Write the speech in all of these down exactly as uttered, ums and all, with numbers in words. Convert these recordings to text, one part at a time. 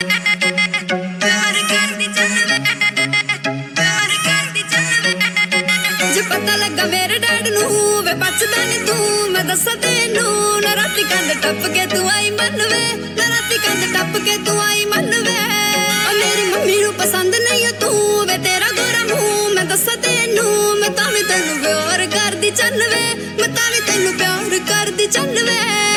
पता लगा मेरे डैड नू वे बचदा नी तू मैं दसा तेनू ना राती कंध टप के तू आई मन वे ना राती कंध टप के तू आई मन वे मेरी मम्मी नू पसंद नहीं है तू वे तेरा गोरा मुंह मैं दसा तेनू मैं तावी तेनू प्यार कर दी चन वे मैं तावी तेनू प्यार कर दी चन वे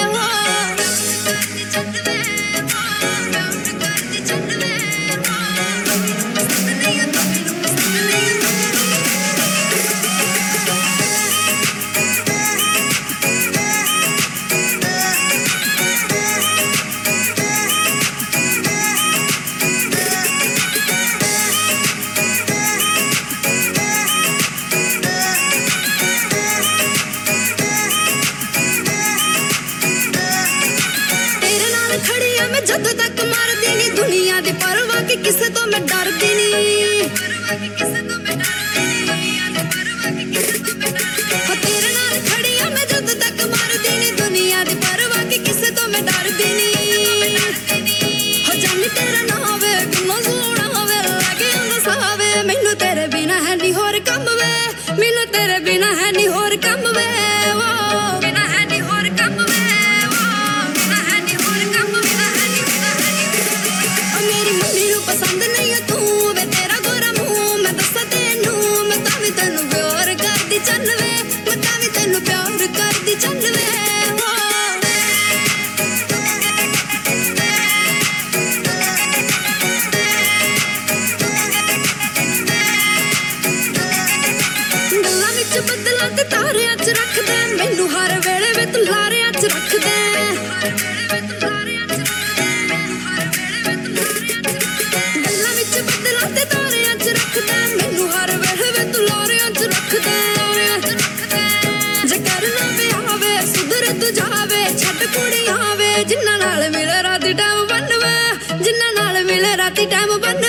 जद तक मरदी नी दुनिया दी परवाह कि किसे तो मैं डरदी नी तेरे नाल खड़ी आ मैं जद तक मरदी नी दुनिया दी परवाह कि किसे तो मैं डरदी नी हो जानी तेरा नाम वे किन्ना सोहना वे लगे आंदा सावे मैनू तेरे बिना है नी होर कम वे मैनू तेरे बिना है नी होर कम वे बिना है नी होर कम वे पसंद नहीं है तू वे तेरा गोरा मुंह मैं दसा तेनू मैं तावी तेनू प्यार कर दी चन वे मैं तावी तेनू प्यार कर दी चन वे गल्लां विच बदलां ते तारियां च रख दे मैनू हर वेले वे तू लारियां च रख दे जिन्ना नाल मिले राती टाइम बन वे जिन्ना नाल मिले राती टाइम बन